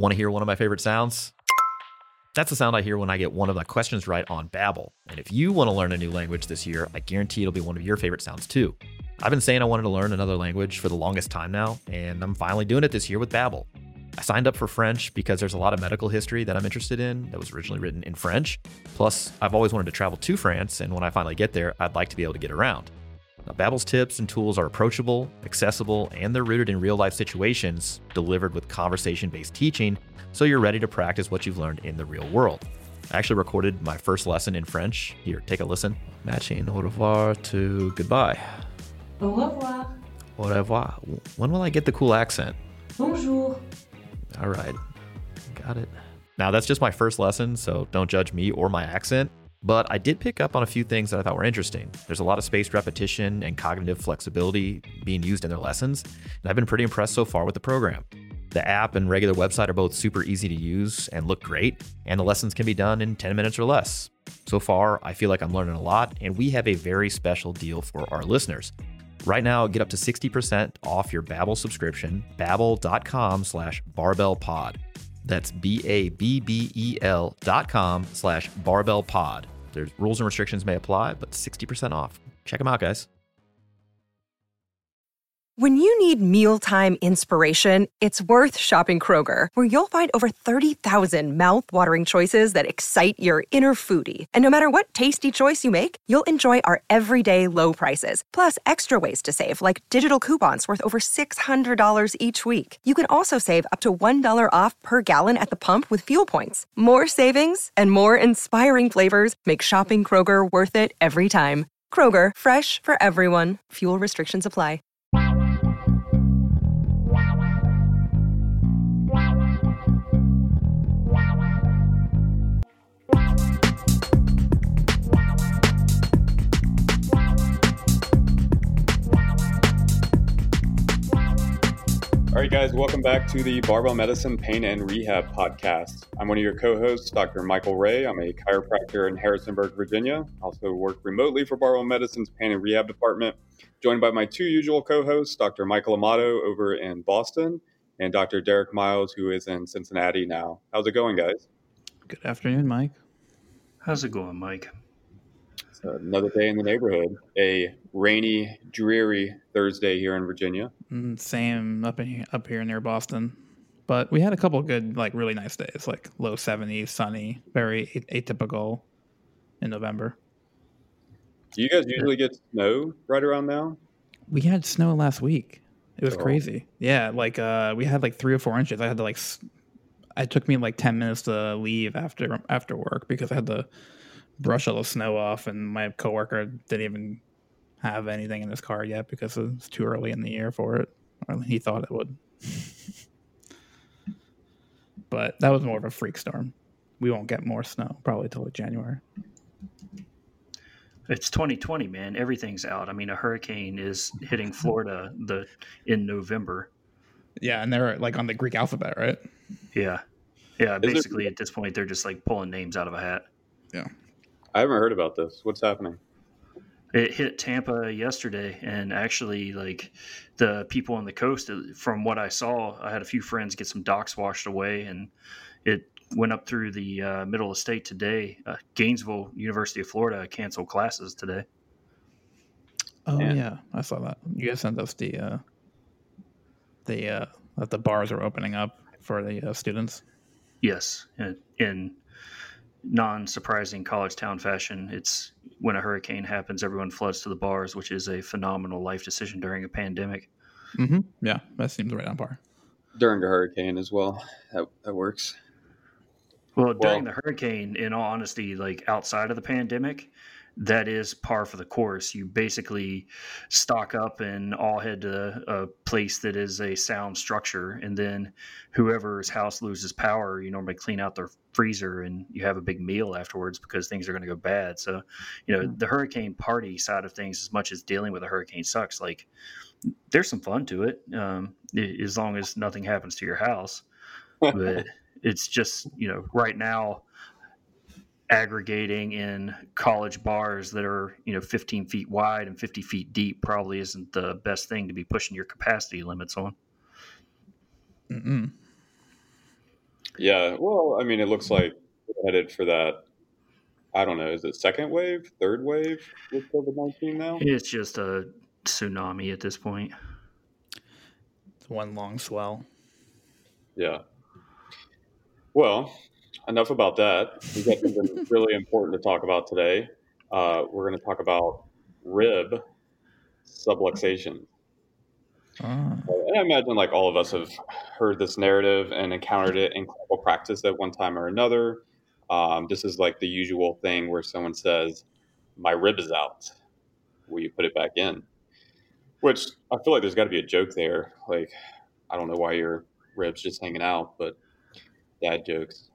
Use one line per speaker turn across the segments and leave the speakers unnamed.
Want to hear one of my favorite sounds? That's the sound I hear when I get one of my questions right on Babbel. And if you want to learn a new language this year, I guarantee it'll be one of your favorite sounds too. I've been saying I wanted to learn another language for the longest time now, and I'm finally doing it this year with Babbel. I signed up for French because there's a lot of medical history that I'm interested in that was originally written in French. Plus, I've always wanted to travel to France, and when I finally get there, I'd like to be able to get around. Now, Babbel's tips and tools are approachable, accessible, and they're rooted in real-life situations, delivered with conversation-based teaching, so you're ready to practice what you've learned in the real world. I actually recorded my first lesson in French. Here, take a listen. Matching au revoir to goodbye.
Au revoir.
Au revoir. When will I get the cool accent?
Bonjour.
All right, got it. Now, that's just my first lesson, so don't judge me or my accent. But I did pick up on a few things that I thought were interesting. There's a lot of spaced repetition and cognitive flexibility being used in their lessons, and I've been pretty impressed so far with the program. The app and regular website are both super easy to use and look great, and the lessons can be done in 10 minutes or less. So far, I feel like I'm learning a lot, and we have a very special deal for our listeners. Right now, get up to 60% off your Babbel subscription, babbel.com/barbellpod. That's BABBEL.com/barbellpod. There's rules and restrictions may apply, but 60% off. Check them out, guys.
When you need mealtime inspiration, it's worth shopping Kroger, where you'll find over 30,000 mouth-watering choices that excite your inner foodie. And no matter what tasty choice you make, you'll enjoy our everyday low prices, plus extra ways to save, like digital coupons worth over $600 each week. You can also save up to $1 off per gallon at the pump with fuel points. More savings and more inspiring flavors make shopping Kroger worth it every time. Kroger, fresh for everyone. Fuel restrictions apply.
All right, guys, welcome back to the Barbell Medicine Pain and Rehab podcast. I'm one of your co-hosts, Dr. Michael Ray. I'm a chiropractor in Harrisonburg, Virginia. I also work remotely for Barbell Medicine's Pain and Rehab department, joined by my two usual co-hosts, Dr. Michael Amato over in Boston and Dr. Derek Miles, who is in Cincinnati now. How's it going, guys?
Good afternoon, Mike.
How's it going, Mike?
It's another day in the neighborhood. A rainy, dreary Thursday here in Virginia.
Same up here near Boston, but we had a couple good, like really nice days, like low 70s, sunny, very atypical in November.
Do you guys usually get snow right around now?
We had snow last week. It was crazy. Yeah, like we had like 3 or 4 inches. I had to it took me like 10 minutes to leave after work because I had to brush all the snow off, and my coworker didn't even have anything in his car yet because it's too early in the year for it. Or he thought it would. But that was more of a freak storm. We won't get more snow probably till like January.
It's 2020, man. Everything's out. I mean, a hurricane is hitting Florida in November.
Yeah, and they're like on the Greek alphabet, right?
Yeah. Yeah, basically at this point, they're just like pulling names out of a hat.
Yeah.
I haven't heard about this. What's happening?
It hit Tampa yesterday, and actually, like the people on the coast, from what I saw, I had a few friends get some docks washed away, and it went up through the middle of the state today. Gainesville, University of Florida, canceled classes today.
Oh yeah, I saw that. You guys sent us that the bars are opening up for the students.
Yes, in non-surprising college town fashion, it's when a hurricane happens, everyone floods to the bars, which is a phenomenal life decision during a pandemic.
Mm-hmm. Yeah, that seems right on par.
During a hurricane as well. That works.
Well, during the hurricane, in all honesty, like outside of the pandemic, that is par for the course. You basically stock up and all head to a place that is a sound structure. And then whoever's house loses power, you normally clean out their freezer and you have a big meal afterwards because things are going to go bad. So, the hurricane party side of things, as much as dealing with a hurricane sucks, like there's some fun to it, as long as nothing happens to your house. But it's just, right now, aggregating in college bars that are 15 feet wide and 50 feet deep probably isn't the best thing to be pushing your capacity limits on.
Mm-mm.
Yeah, well, I mean, it looks like we're headed for that. I don't know. Is it second wave, third wave with COVID-19 now?
It's just a tsunami at this point.
It's one long swell.
Yeah. Well, enough about that. We've got something really important to talk about today. We're going to talk about rib subluxation.
Ah.
And I imagine like all of us have heard this narrative and encountered it in clinical practice at one time or another. This is like the usual thing where someone says, "My rib is out. Will you put it back in?" Which I feel like there's got to be a joke there. Like, I don't know why your rib's just hanging out, but dad jokes.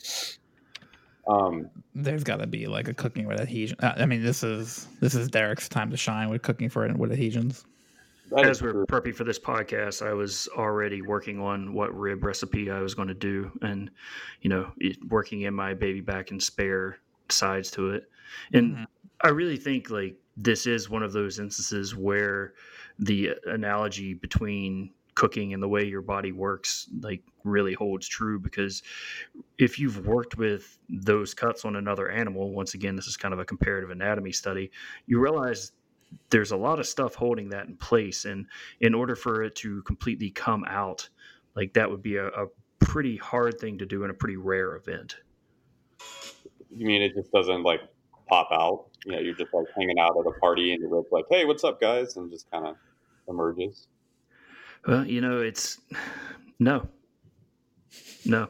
There's got to be like a cooking with adhesion. I mean, this is Derek's time to shine with cooking for with adhesions.
As we're prepping for this podcast, I was already working on what rib recipe I was going to do, and working in my baby back and spare sides to it. And I really think like this is one of those instances where the analogy between cooking and the way your body works like really holds true, because if you've worked with those cuts on another animal, once again, this is kind of a comparative anatomy study, you realize there's a lot of stuff holding that in place. And in order for it to completely come out, like that would be a pretty hard thing to do in a pretty rare event.
You mean it just doesn't like pop out? You're just like hanging out at a party and your rib's like, "Hey, what's up, guys?" and just kind of emerges.
Well, it's no. Yeah.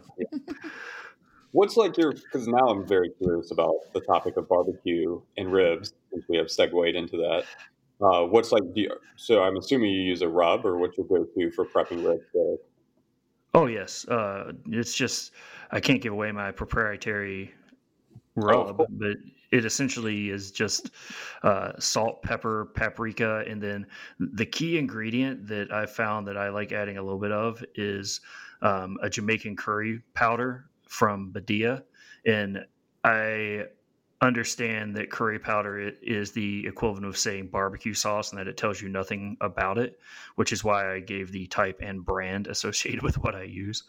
What's like because now I'm very curious about the topic of barbecue and ribs, since we have segued into that. What's like, so I'm assuming you use a rub, or what's your go-to for prepping ribs?
Oh, yes. It's just, I can't give away my proprietary rub, but it essentially is just salt, pepper, paprika, and then the key ingredient that I found that I like adding a little bit of is a Jamaican curry powder from Badia. And I understand that curry powder is the equivalent of saying barbecue sauce, and that it tells you nothing about it, which is why I gave the type and brand associated with what I use.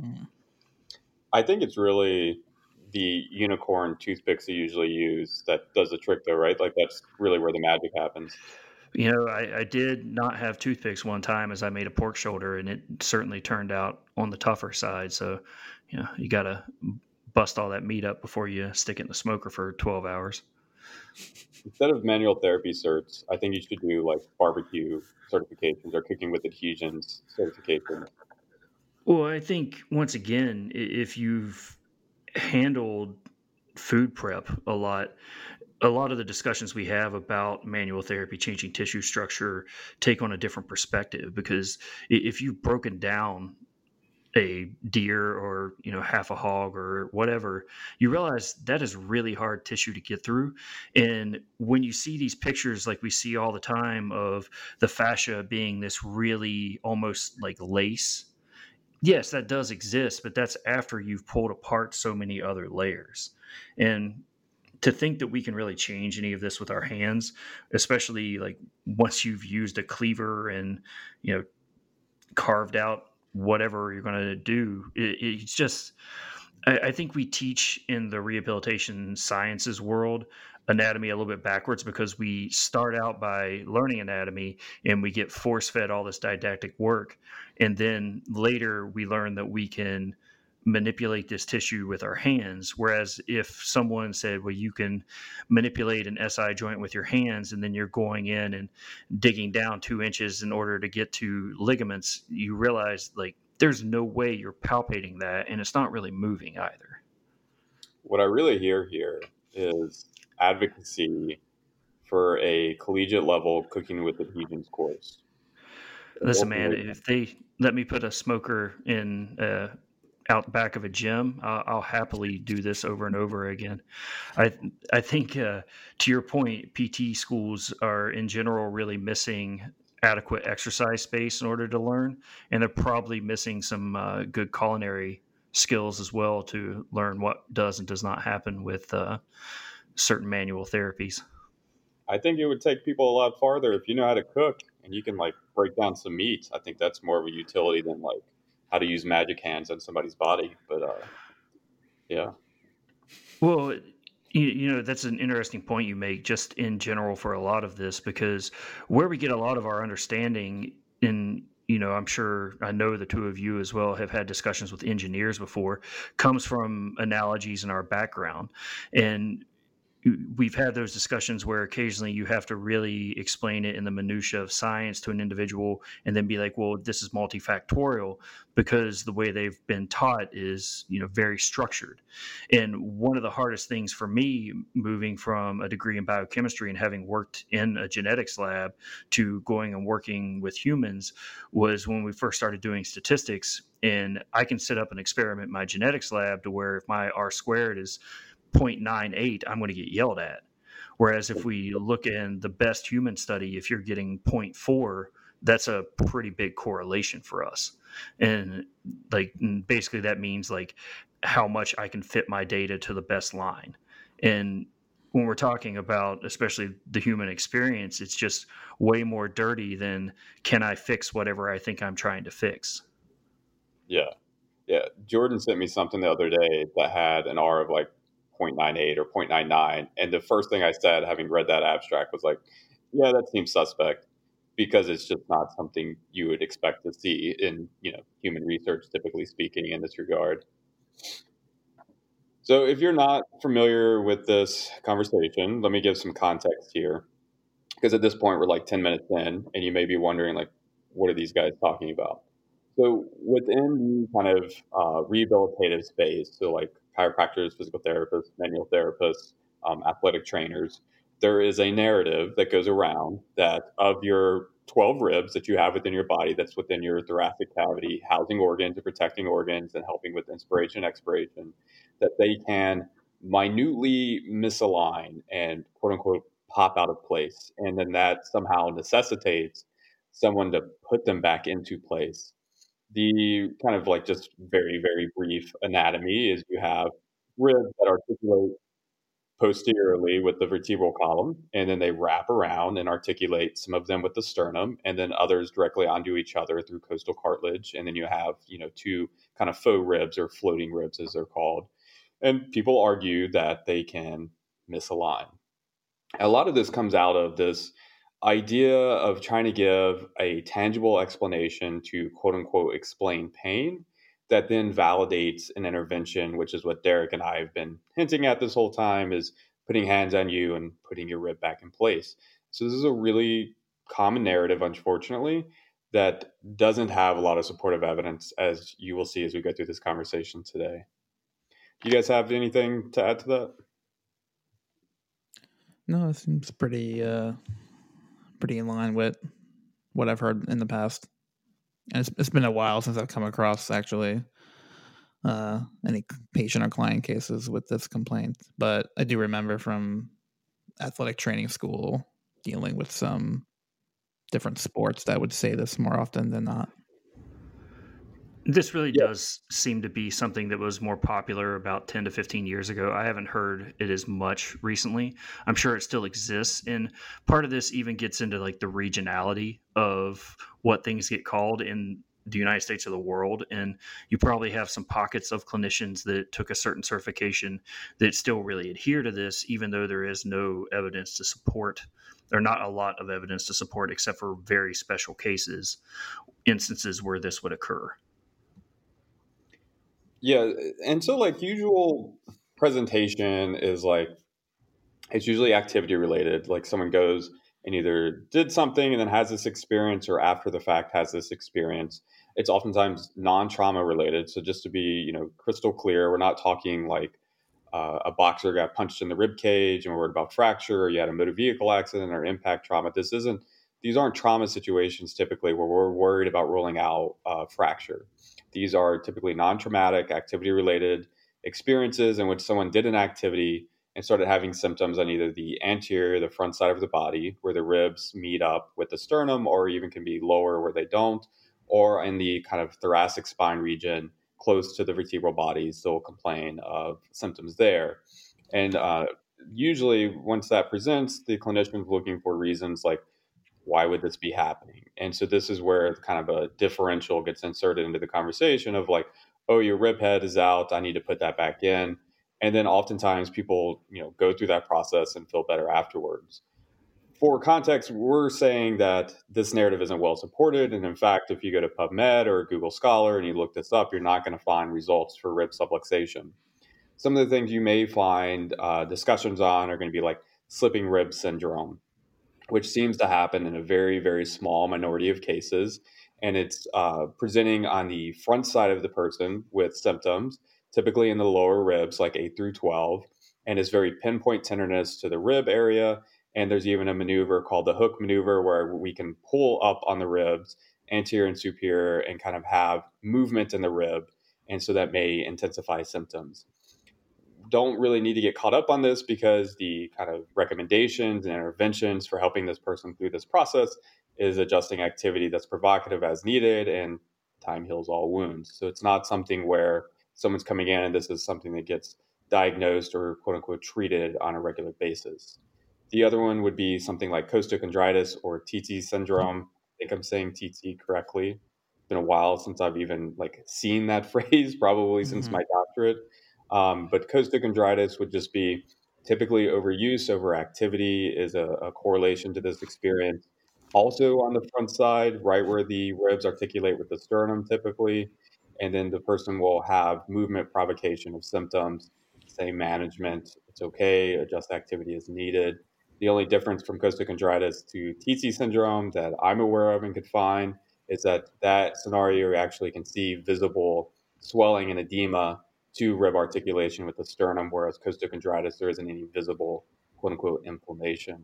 I think it's really the unicorn toothpicks you usually use that does the trick, though, right? Like that's really where the magic happens.
I did not have toothpicks one time as I made a pork shoulder, and it certainly turned out on the tougher side. So, you got to bust all that meat up before you stick it in the smoker for 12 hours.
Instead of manual therapy certs, I think you should do like barbecue certifications or cooking with adhesions certifications.
Well, I think once again, if you've handled food prep a lot of the discussions we have about manual therapy, changing tissue structure, take on a different perspective, because if you've broken down a deer or half a hog or whatever, you realize that is really hard tissue to get through. And when you see these pictures like we see all the time of the fascia being this really almost like lace, yes, that does exist, but that's after you've pulled apart so many other layers. And to think that we can really change any of this with our hands, especially like once you've used a cleaver and carved out whatever you're going to do, it's just, I think we teach in the rehabilitation sciences world anatomy a little bit backwards, because we start out by learning anatomy and we get force fed all this didactic work, and then later we learn that we can manipulate this tissue with our hands. Whereas if someone said, well, you can manipulate an SI joint with your hands, and then you're going in and digging down 2 inches in order to get to ligaments, you realize like there's no way you're palpating that, and it's not really moving either.
What I really hear here is advocacy for a collegiate level cooking with adhesions course.
Listen, man, if they let me put a smoker in out back of a gym, I'll happily do this over and over again. I think to your point, PT schools are in general really missing adequate exercise space in order to learn, and they're probably missing some good culinary skills as well to learn what does and does not happen with certain manual therapies.
I think it would take people a lot farther if you know how to cook and you can like break down some meats. I think that's more of a utility than like how to use magic hands on somebody's body. But yeah.
Well, that's an interesting point you make just in general for a lot of this, because where we get a lot of our understanding in, I'm sure I know the two of you as well have had discussions with engineers before, comes from analogies in our background. And we've had those discussions where occasionally you have to really explain it in the minutia of science to an individual and then be like, well, this is multifactorial, because the way they've been taught is, very structured. And one of the hardest things for me, moving from a degree in biochemistry and having worked in a genetics lab to going and working with humans, was when we first started doing statistics. And I can set up an experiment in my genetics lab to where if my R squared is 0.98, I'm going to get yelled at. Whereas if we look in the best human study, if you're getting 0.4, that's a pretty big correlation for us. And basically that means how much I can fit my data to the best line. And when we're talking about especially the human experience, it's just way more dirty than can I fix whatever I think I'm trying to fix.
Yeah. Jordan sent me something the other day that had an R of 0.98 or 0.99. And the first thing I said, having read that abstract, was yeah, that seems suspect, because it's just not something you would expect to see in, human research, typically speaking, in this regard. So if you're not familiar with this conversation, let me give some context here, because at this point we're 10 minutes in and you may be wondering, what are these guys talking about? So within the kind of rehabilitative space, so chiropractors, physical therapists, manual therapists, athletic trainers, there is a narrative that goes around that of your 12 ribs that you have within your body, that's within your thoracic cavity, housing organs and protecting organs and helping with inspiration, expiration, that they can minutely misalign and quote unquote pop out of place. And then that somehow necessitates someone to put them back into place. The kind of just very, very brief anatomy is you have ribs that articulate posteriorly with the vertebral column, and then they wrap around and articulate, some of them with the sternum, and then others directly onto each other through costal cartilage. And then you have, two kind of faux ribs, or floating ribs as they're called. And people argue that they can misalign. A lot of this comes out of this idea of trying to give a tangible explanation to quote unquote explain pain that then validates an intervention, which is what Derek and I have been hinting at this whole time, is putting hands on you and putting your rib back in place. So this is a really common narrative, unfortunately, that doesn't have a lot of supportive evidence, as you will see as we go through this conversation today. Do you guys have anything to add to that?
No, it seems pretty in line with what I've heard in the past. And it's been a while since I've come across actually any patient or client cases with this complaint. But I do remember from athletic training school dealing with some different sports that would say this more often than not.
This really does seem to be something that was more popular about 10 to 15 years ago. I haven't heard it as much recently. I'm sure it still exists. And part of this even gets into the regionality of what things get called in the United States or the world. And you probably have some pockets of clinicians that took a certain certification that still really adhere to this, even though there is no evidence to support, or not a lot of evidence to support, except for very special instances where this would occur.
Yeah, and so usual presentation is it's usually activity related. Someone goes and either did something and then has this experience, or after the fact has this experience. It's oftentimes non-trauma related. So just to be crystal clear, we're not talking a boxer got punched in the rib cage and we're worried about fracture, or you had a motor vehicle accident or impact trauma. These aren't trauma situations typically where we're worried about ruling out fracture. These are typically non-traumatic, activity-related experiences in which someone did an activity and started having symptoms on either the anterior, the front side of the body, where the ribs meet up with the sternum, or even can be lower where they don't, or in the kind of thoracic spine region close to the vertebral body, still complain of symptoms there. And usually once that presents, the clinician is looking for reasons why would this be happening? And so this is where kind of a differential gets inserted into the conversation of like, oh, your rib head is out, I need to put that back in. And then oftentimes people, go through that process and feel better afterwards. For context, we're saying that this narrative isn't well supported. And in fact, if you go to PubMed or Google Scholar and you look this up, you're not going to find results for rib subluxation. Some of the things you may find discussions on are going to be like slipping rib syndrome, which seems to happen in a very, very small minority of cases. And it's presenting on the front side of the person with symptoms, typically in the lower ribs, like 8 through 12, and is very pinpoint tenderness to the rib area. And there's even a maneuver called the hook maneuver where we can pull up on the ribs, anterior and superior, and kind of have movement in the rib. And so that may intensify symptoms. Don't really need to get caught up on this because the kind of recommendations and interventions for helping this person through this process is adjusting activity that's provocative as needed, and time heals all wounds. So it's not something where someone's coming in and this is something that gets diagnosed or quote unquote treated on a regular basis. The other one would be something like costochondritis or TT syndrome. I think I'm saying TT correctly. It's been a while since I've even seen that phrase, probably since my doctorate. But costochondritis would just be typically overuse, overactivity is a correlation to this experience. Also on the front side, right where the ribs articulate with the sternum typically, and then the person will have movement provocation of symptoms, same management, it's okay, adjust activity as needed. The only difference from costochondritis to TT syndrome that I'm aware of and could find is that scenario you actually can see visible swelling and edema to rib articulation with the sternum, whereas costochondritis, there isn't any visible quote unquote inflammation.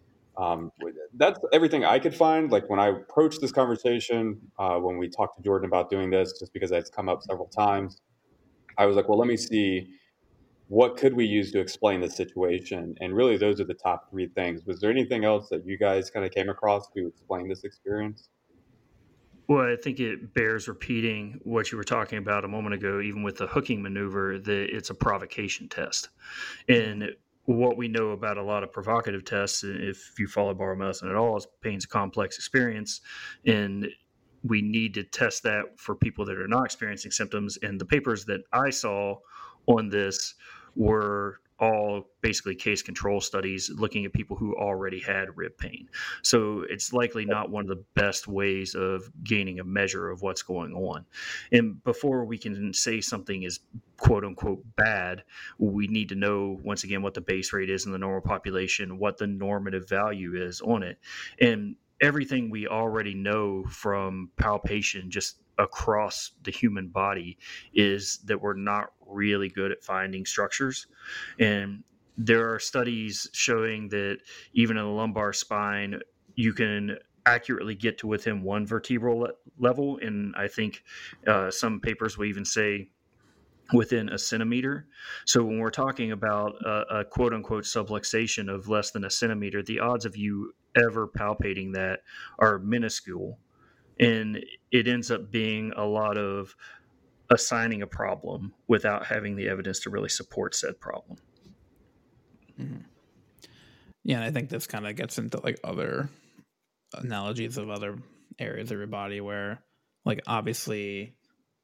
That's everything I could find. Like when I approached this conversation, when we talked to Jordan about doing this, just because it's come up several times, I was like, well, let me see what could we use to explain the situation? And really, those are the top three things. Was there anything else that you guys kind of came across to explain this experience?
Well, I think it bears repeating what you were talking about a moment ago, even with the hooking maneuver, that it's a provocation test. And what we know about a lot of provocative tests, if you follow barbell medicine at all, is pain's a complex experience. And we need to test that for people that are not experiencing symptoms. And the papers that I saw on this were all basically case control studies looking at people who already had rib pain. So it's likely not one of the best ways of gaining a measure of what's going on. And before we can say something is quote unquote bad, we need to know, once again, what the base rate is in the normal population, what the normative value is on it. And everything we already know from palpation just across the human body is that we're not really good at finding structures. And there are studies showing that even in the lumbar spine, you can accurately get to within one vertebral level. And I think some papers will even say within a centimeter. So when we're talking about a quote unquote subluxation of less than a centimeter, the odds of you ever palpating that are minuscule. And it ends up being a lot of assigning a problem without having the evidence to really support said problem.
Mm-hmm. Yeah, and I think this kind of gets into other analogies of other areas of your body where, obviously,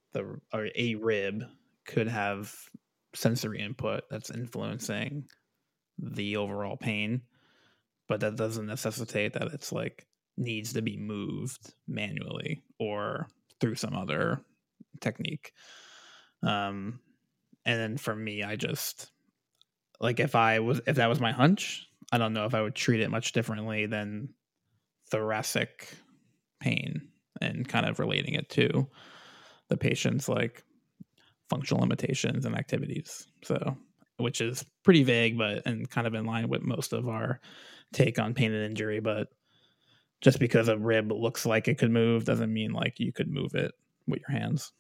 a rib could have sensory input that's influencing the overall pain, but that doesn't necessitate that it's needs to be moved manually or through some other technique. And then for me, I just if that was my hunch, I don't know if I would treat it much differently than thoracic pain and kind of relating it to the patient's functional limitations and activities. So, which is pretty vague, and kind of in line with most of our take on pain and injury. But just because a rib looks like it could move doesn't mean you could move it with your hands.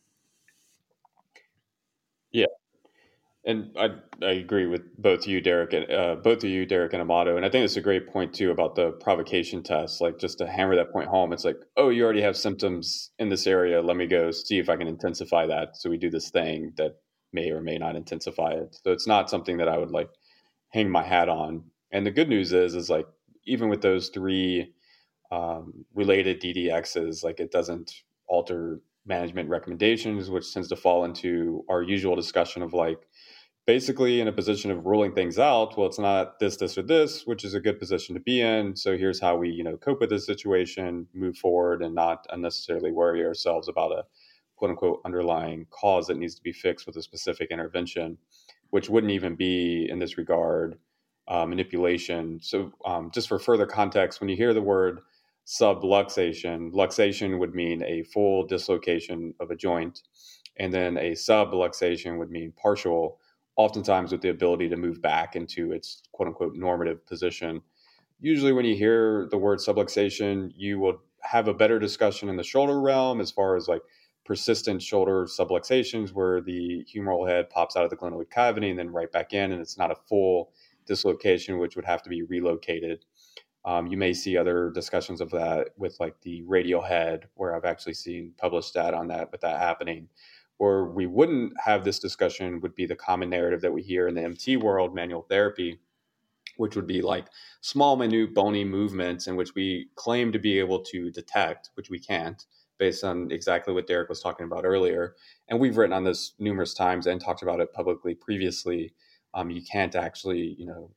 Yeah. And I agree with both of you, Derek, and Amato. And I think it's a great point too about the provocation test. Just to hammer that point home, it's oh, you already have symptoms in this area. Let me go see if I can intensify that. So we do this thing that may or may not intensify it. So it's not something that I would hang my hat on. And the good news is even with those three related DDXs, like it doesn't alter management recommendations, which tends to fall into our usual discussion of like basically in a position of ruling things out. Well, it's not this, or this, which is a good position to be in. So here's how we, cope with this situation, move forward, and not unnecessarily worry ourselves about a quote unquote underlying cause that needs to be fixed with a specific intervention, which wouldn't even be in this regard manipulation. So just for further context, when you hear the word subluxation, luxation would mean a full dislocation of a joint, and then a subluxation would mean partial, oftentimes with the ability to move back into its quote unquote normative position. Usually when you hear the word subluxation, you will have a better discussion in the shoulder realm as far as like persistent shoulder subluxations where the humeral head pops out of the glenoid cavity and then right back in, and it's not a full dislocation, which would have to be relocated. You may see other discussions of that with like the radial head, where I've actually seen published data on that, with that happening. Where we wouldn't have this discussion would be the common narrative that we hear in the MT world, manual therapy, which would be like small, minute, bony movements in which we claim to be able to detect, which we can't, based on exactly what Derek was talking about earlier. And we've written on this numerous times and talked about it publicly previously. You can't actually,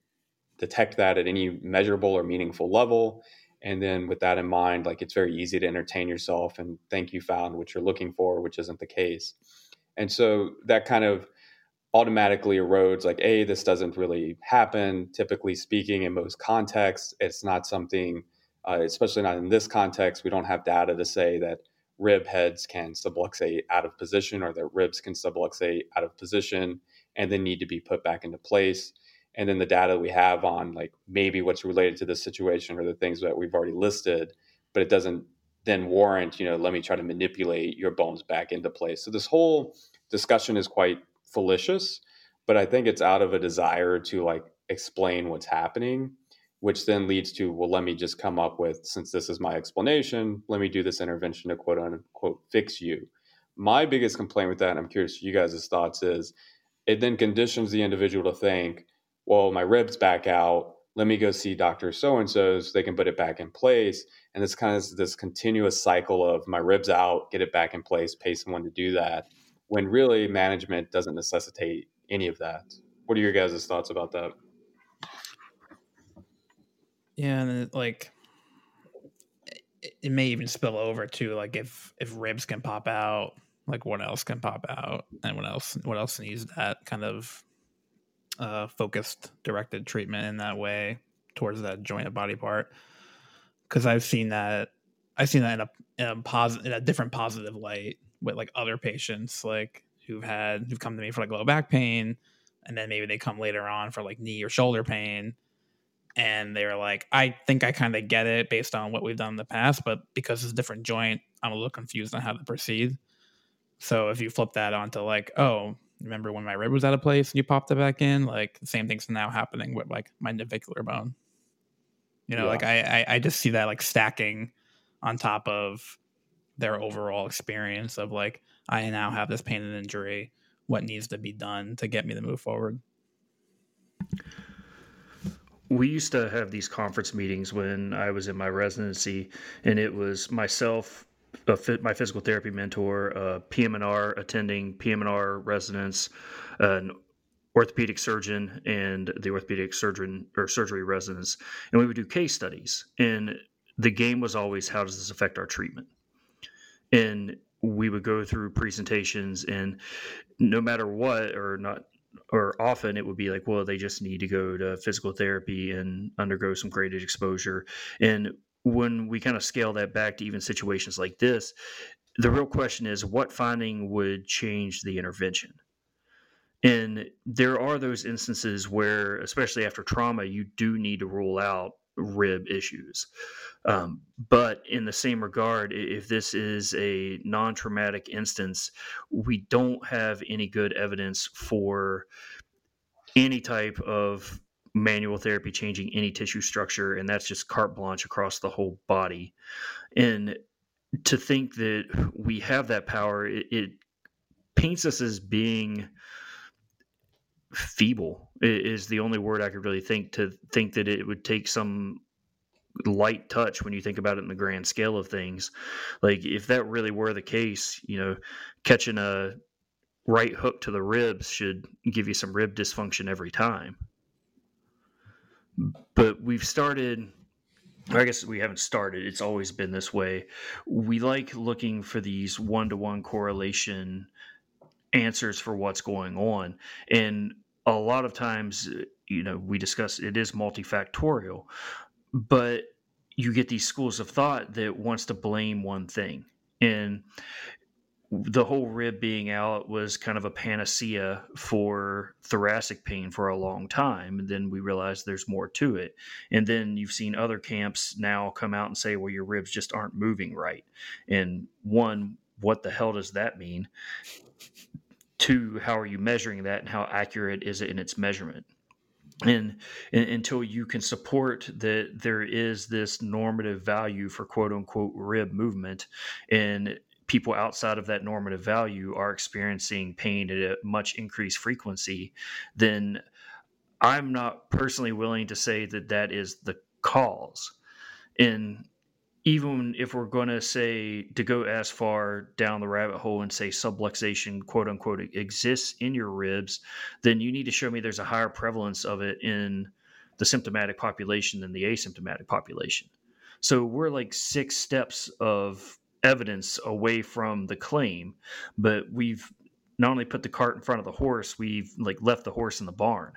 detect that at any measurable or meaningful level. And then with that in mind, like it's very easy to entertain yourself and think you found what you're looking for, which isn't the case. And so that kind of automatically erodes like, this doesn't really happen. Typically speaking, in most contexts, it's not something, especially not in this context, we don't have data to say that rib heads can subluxate out of position or that ribs can subluxate out of position and then need to be put back into place. And then the data we have on like maybe what's related to this situation are the things that we've already listed, but it doesn't then warrant, let me try to manipulate your bones back into place. So this whole discussion is quite fallacious, but I think it's out of a desire to like explain what's happening, which then leads to, well, let me just come up with, since this is my explanation, let me do this intervention to quote unquote fix you. My biggest complaint with that, and I'm curious you guys' thoughts, is it then conditions the individual to think, well, my rib's back out, let me go see Dr. So-and-so so they can put it back in place. And it's kind of this continuous cycle of my rib's out, get it back in place, pay someone to do that, when really management doesn't necessitate any of that. What are your guys' thoughts about that?
Yeah, and it may even spill over to like if ribs can pop out, like what else can pop out, and what else needs that kind of focused, directed treatment in that way towards that joint of body part. Because I've seen that in a different positive light with like other patients like who've come to me for like low back pain, and then maybe they come later on for like knee or shoulder pain, and they're like, I think I kind of get it based on what we've done in the past, but because it's a different joint, I'm a little confused on how to proceed. So if you flip that onto like, oh, remember when my rib was out of place and you popped it back in? Like the same thing's now happening with like my navicular bone. Like I just see that like stacking on top of their overall experience of like, I now have this pain and injury. What needs to be done to get me to move forward?
We used to have these conference meetings when I was in my residency, and it was myself, my physical therapy mentor, PM&R attending, PM&R residents, an orthopedic surgeon, and the orthopedic surgeon or surgery residents. And we would do case studies. And the game was always, how does this affect our treatment? And we would go through presentations, and no matter what, or often it would be like, well, they just need to go to physical therapy and undergo some graded exposure. And when we kind of scale that back to even situations like this, the real question is, what finding would change the intervention? And there are those instances where, especially after trauma, you do need to rule out rib issues. But in the same regard, if this is a non-traumatic instance, we don't have any good evidence for any type of manual therapy changing any tissue structure, and that's just carte blanche across the whole body. And to think that we have that power, it paints us as being feeble is the only word I could really think that it would take some light touch when you think about it in the grand scale of things. Like if that really were the case, catching a right hook to the ribs should give you some rib dysfunction every time. But we've started, or I guess we haven't started, it's always been this way. We like looking for these one-to-one correlation answers for what's going on. And a lot of times, we discuss it is multifactorial, but you get these schools of thought that wants to blame one thing. And the whole rib being out was kind of a panacea for thoracic pain for a long time. And then we realized there's more to it. And then you've seen other camps now come out and say, well, your ribs just aren't moving right. And one, what the hell does that mean? Two, how are you measuring that and how accurate is it in its measurement? And until you can support that there is this normative value for quote unquote rib movement, and people outside of that normative value are experiencing pain at a much increased frequency, then I'm not personally willing to say that that is the cause. And even if we're going to say, to go as far down the rabbit hole and say subluxation, quote unquote, exists in your ribs, then you need to show me there's a higher prevalence of it in the symptomatic population than the asymptomatic population. So we're like 6 steps of evidence away from the claim, but we've not only put the cart in front of the horse, we've left the horse in the barn.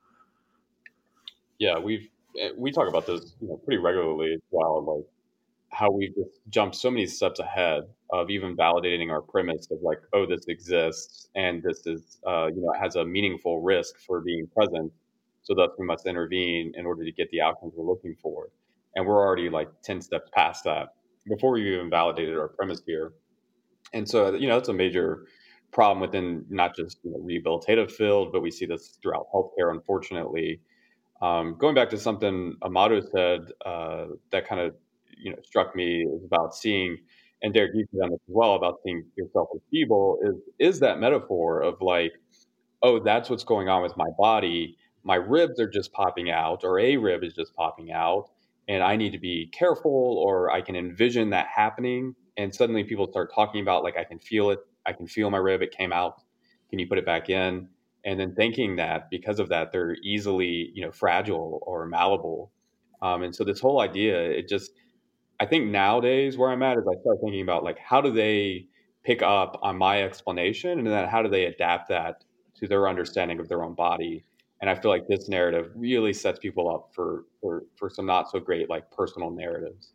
Yeah, we talk about this pretty regularly as well, like how we've just jumped so many steps ahead of even validating our premise of like, oh, this exists and this is it has a meaningful risk for being present, so thus we must intervene in order to get the outcomes we're looking for. And we're already like 10 steps past that before we even validated our premise here. And so that's a major problem within not just rehabilitative field, but we see this throughout healthcare, unfortunately. Going back to something Amato said that kind of struck me is about seeing, and Derek, you said on this as well, about seeing yourself as feeble, is that metaphor of like, oh, that's what's going on with my body. My ribs are just popping out, or a rib is just popping out, and I need to be careful, or I can envision that happening. And suddenly people start talking about like, I can feel it. I can feel my rib. It came out. Can you put it back in? And then thinking that because of that, they're easily, fragile or malleable. And so this whole idea, I think nowadays where I'm at is I start thinking about like, how do they pick up on my explanation, and then how do they adapt that to their understanding of their own body? And I feel like this narrative really sets people up for some not so great like personal narratives.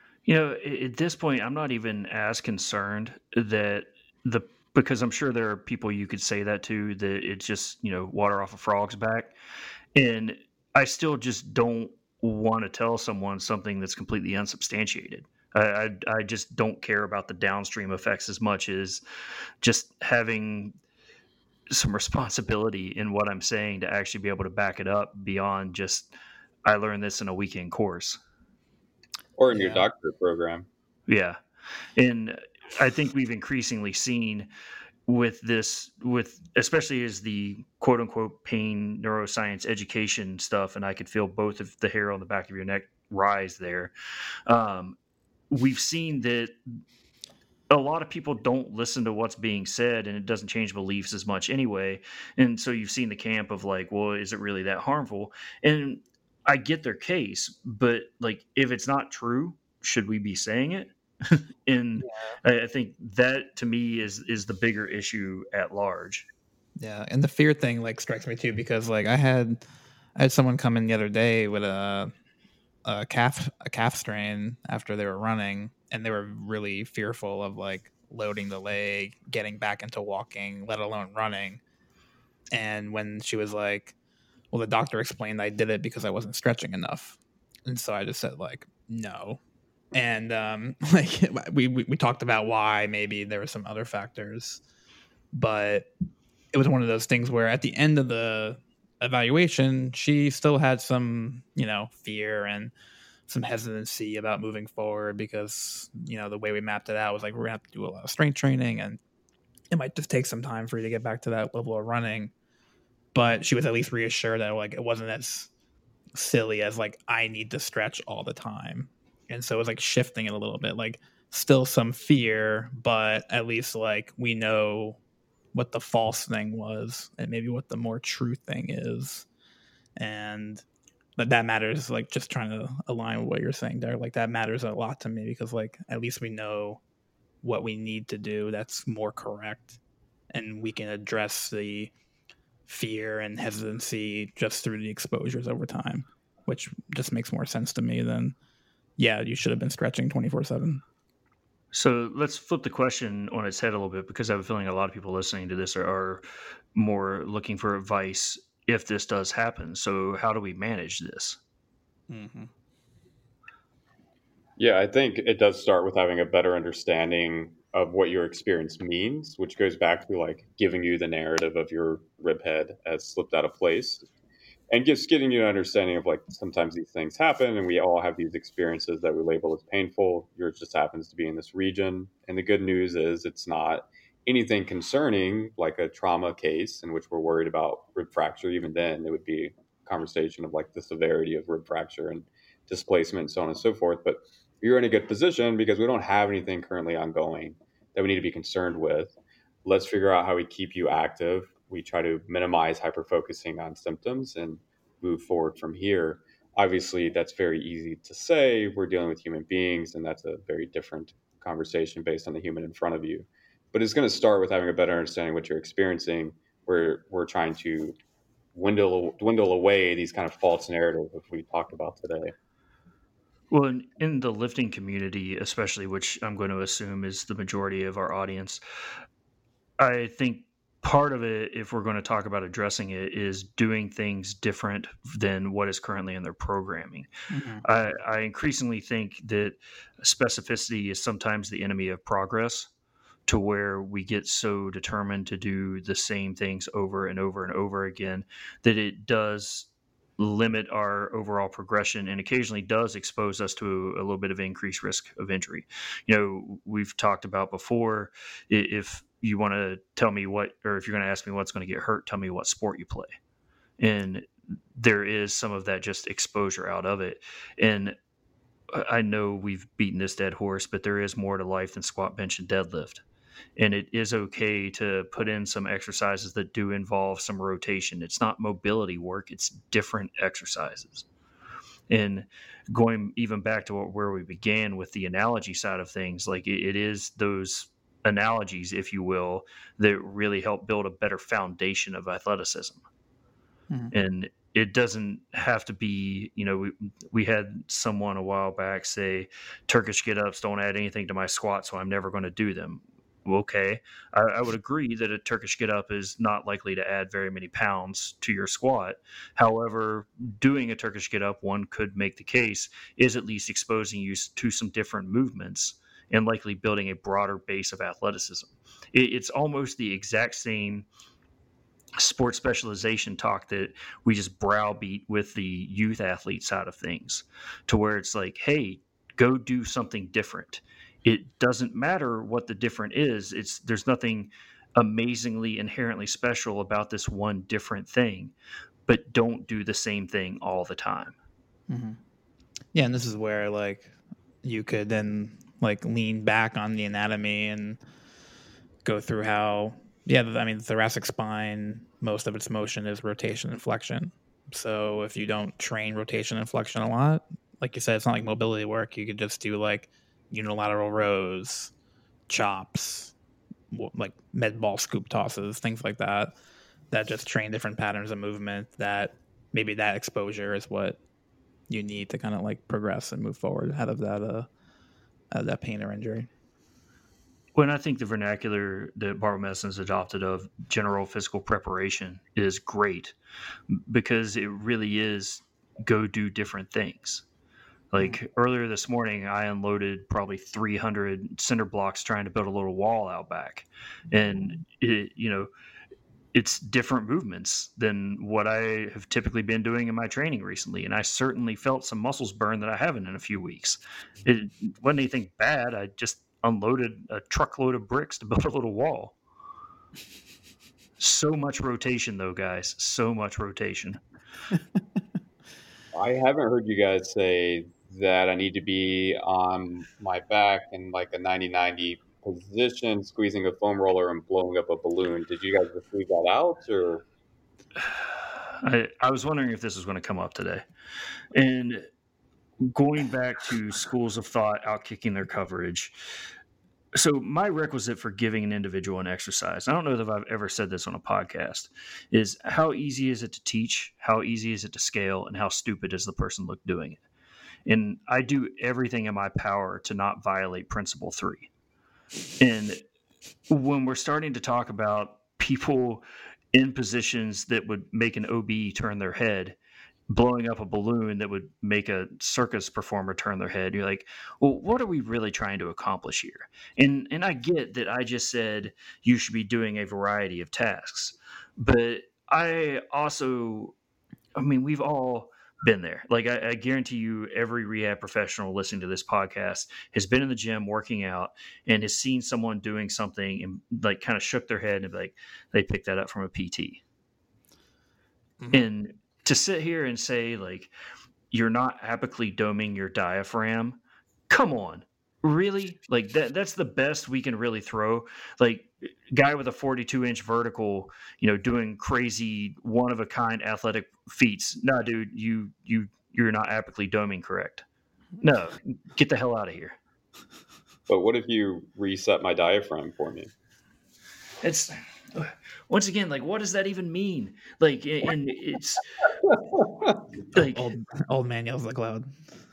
At this point, I'm not even as concerned that because I'm sure there are people you could say that to, that it's just, water off a frog's back. And I still just don't want to tell someone something that's completely unsubstantiated. I just don't care about the downstream effects as much as just having some responsibility in what I'm saying to actually be able to back it up beyond just, I learned this in a weekend course.
Or in your doctorate program.
Yeah. And I think we've increasingly seen with especially as the quote unquote pain neuroscience education stuff, and I could feel both of the hair on the back of your neck rise there. We've seen that a lot of people don't listen to what's being said, and it doesn't change beliefs as much anyway. And so you've seen the camp of like, well, is it really that harmful? And I get their case, but like, if it's not true, should we be saying it? And I think that to me is the bigger issue at large.
Yeah, and the fear thing like strikes me too, because like I had someone come in the other day with a calf strain after they were running, and they were really fearful of like loading the leg, getting back into walking, let alone running. And when she was like, well, the doctor explained I did it because I wasn't stretching enough. And so I just said like, no. And like we talked about why maybe there were some other factors, but it was one of those things where at the end of the evaluation, she still had some, fear and some hesitancy about moving forward because, the way we mapped it out was like, we're gonna have to do a lot of strength training and it might just take some time for you to get back to that level of running. But she was at least reassured that like it wasn't as silly as like I need to stretch all the time. And so it was like shifting it a little bit, like still some fear, but at least like we know what the false thing was and maybe what the more true thing is. And that matters, like just trying to align with what you're saying there. Like that matters a lot to me because like at least we know what we need to do that's more correct. And we can address the fear and hesitancy just through the exposures over time, which just makes more sense to me than, yeah, you should have been stretching 24/7.
So let's flip the question on its head a little bit, because I have a feeling a lot of people listening to this are more looking for advice if this does happen. So how do we manage this?
Mm-hmm.
Yeah, I think it does start with having a better understanding of what your experience means, which goes back to like giving you the narrative of your rib head as slipped out of place, and just getting you an understanding of like sometimes these things happen and we all have these experiences that we label as painful. Yours just happens to be in this region. And the good news is it's not anything concerning like a trauma case in which we're worried about rib fracture. Even then, it would be a conversation of like the severity of rib fracture and displacement and so on and so forth. But you're in a good position because we don't have anything currently ongoing that we need to be concerned with. Let's figure out how we keep you active. We try to minimize hyper-focusing on symptoms and move forward from here. Obviously, that's very easy to say. We're dealing with human beings, and that's a very different conversation based on the human in front of you. But it's going to start with having a better understanding of what you're experiencing. We're trying to dwindle away these kind of false narratives that we talked about today.
Well, in the lifting community, especially, which I'm going to assume is the majority of our audience, I think part of it, if we're going to talk about addressing it, is doing things different than what is currently in their programming.
Mm-hmm.
I increasingly think that specificity is sometimes the enemy of progress, to where we get so determined to do the same things over and over and over again that it does limit our overall progression and occasionally does expose us to a little bit of increased risk of injury. You know, we've talked about before, if you want to tell me what, or if you're going to ask me what's going to get hurt, tell me what sport you play. And there is some of that just exposure out of it. And I know we've beaten this dead horse, but there is more to life than squat, bench, and deadlift. And it is okay to put in some exercises that do involve some rotation. It's not mobility work, it's different exercises. And going even back to where we began with the analogy side of things, like it is those analogies, if you will, that really help build a better foundation of athleticism. Mm-hmm. And it doesn't have to be, you know, we had someone a while back say, Turkish get-ups don't add anything to my squat, so I'm never going to do them. Okay, I would agree that a Turkish get-up is not likely to add very many pounds to your squat. However, doing a Turkish get-up, one could make the case, is at least exposing you to some different movements and likely building a broader base of athleticism. It's almost the exact same sports specialization talk that we just browbeat with the youth athlete side of things, to where it's like, hey, go do something different. It doesn't matter what the different is. There's nothing amazingly inherently special about this one different thing, but don't do the same thing all the time.
Mm-hmm. Yeah, and this is where like you could then like lean back on the anatomy and go through how, yeah, I mean, the thoracic spine, most of its motion is rotation and flexion. So if you don't train rotation and flexion a lot, like you said, it's not like mobility work. You could just do like unilateral rows, chops, like med ball scoop tosses, things like that just train different patterns of movement. That maybe that exposure is what you need to kind of like progress and move forward out of that pain or injury.
When I think the vernacular that barbell medicine has adopted of general physical preparation is great, because it really is go do different things. Like earlier this morning, I unloaded probably 300 cinder blocks trying to build a little wall out back. And, it's different movements than what I have typically been doing in my training recently. And I certainly felt some muscles burn that I haven't in a few weeks. It wasn't anything bad. I just unloaded a truckload of bricks to build a little wall. So much rotation, though, guys. So much rotation.
I haven't heard you guys say that I need to be on my back in like a 90-90 position, squeezing a foam roller and blowing up a balloon. Did you guys just leave that out, or?
I was wondering if this was going to come up today. And going back to schools of thought outkicking their coverage. So my requisite for giving an individual an exercise, I don't know that I've ever said this on a podcast, is how easy is it to teach, how easy is it to scale, and how stupid does the person look doing it? And I do everything in my power to not violate principle 3. And when we're starting to talk about people in positions that would make an OB turn their head, blowing up a balloon that would make a circus performer turn their head, you're like, well, what are we really trying to accomplish here? And I get that I just said you should be doing a variety of tasks, but we've all been there. Like I guarantee you every rehab professional listening to this podcast has been in the gym working out and has seen someone doing something and like kind of shook their head and like they picked that up from a PT. Mm-hmm. And to sit here and say like you're not apically doming your diaphragm, come on, really? Like that's the best we can really throw. Like guy with a 42-inch vertical, doing crazy one of a kind athletic feats. No, dude, you're not apically doming correct. No, get the hell out of here.
But what if you reset my diaphragm for me?
It's once again, like, what does that even mean? Like, and it's like
old man yells like loud.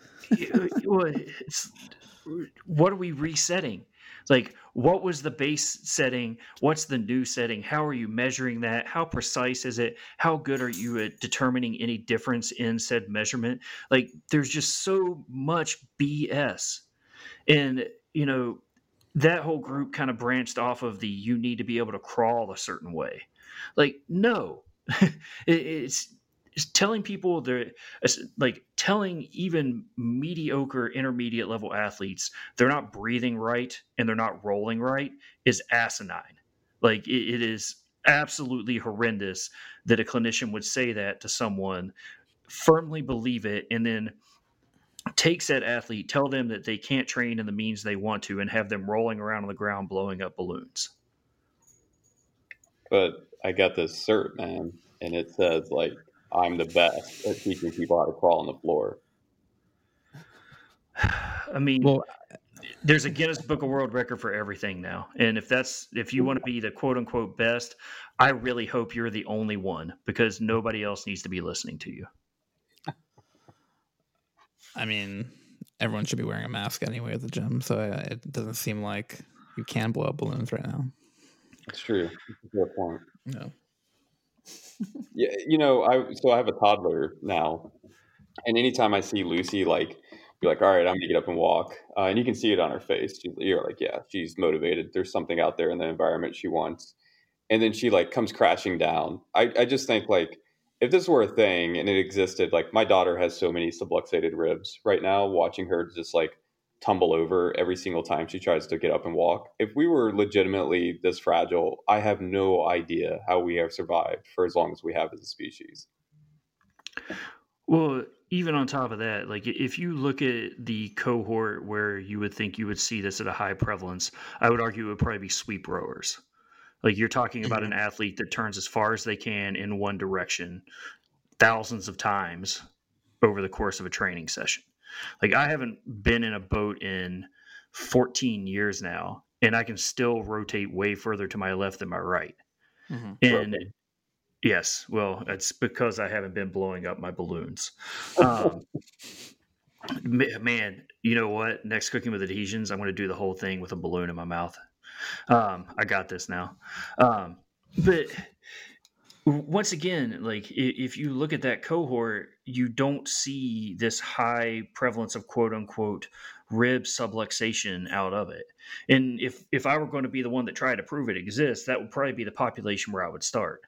What are we resetting? Like, what was the base setting? What's the new setting? How are you measuring that? How precise is it? How good are you at determining any difference in said measurement? Like, there's just so much BS. And, that whole group kind of branched off of you need to be able to crawl a certain way. Like, no, it's telling people telling even mediocre intermediate level athletes they're not breathing right and they're not rolling right is asinine. Like it is absolutely horrendous that a clinician would say that to someone, firmly believe it, and then take said athlete, tell them that they can't train in the means they want to, and have them rolling around on the ground blowing up balloons.
But I got this cert, man, and it says like I'm the best at teaching people how to crawl on the floor.
I mean, there's a Guinness Book of World Record for everything now. And if you want to be the quote unquote best, I really hope you're the only one, because nobody else needs to be listening to you.
I mean, everyone should be wearing a mask anyway at the gym, so it doesn't seem like you can blow up balloons right now.
It's true. That's a good point.
No.
Yeah, I have a toddler now, and anytime I see Lucy, like, be like, all right, I'm gonna get up and walk, and you can see it on her face. You're like, yeah, she's motivated. There's something out there in the environment she wants, and then she like comes crashing down. I just think like if this were a thing and it existed, like my daughter has so many subluxated ribs right now, watching her just like tumble over every single time she tries to get up and walk. If we were legitimately this fragile, I have no idea how we have survived for as long as we have as a species.
Well, even on top of that, like if you look at the cohort where you would think you would see this at a high prevalence, I would argue it would probably be sweep rowers. Like you're talking about an athlete that turns as far as they can in one direction thousands of times over the course of a training session. Like I haven't been in a boat in 14 years now, and I can still rotate way further to my left than my right. Mm-hmm. And yes, well, it's because I haven't been blowing up my balloons. Man, you know what? Next Cooking with Adhesions, I'm going to do the whole thing with a balloon in my mouth. I got this now. But once again, like if you look at that cohort, you don't see this high prevalence of quote unquote rib subluxation out of it. And if I were going to be the one that tried to prove it exists, that would probably be the population where I would start.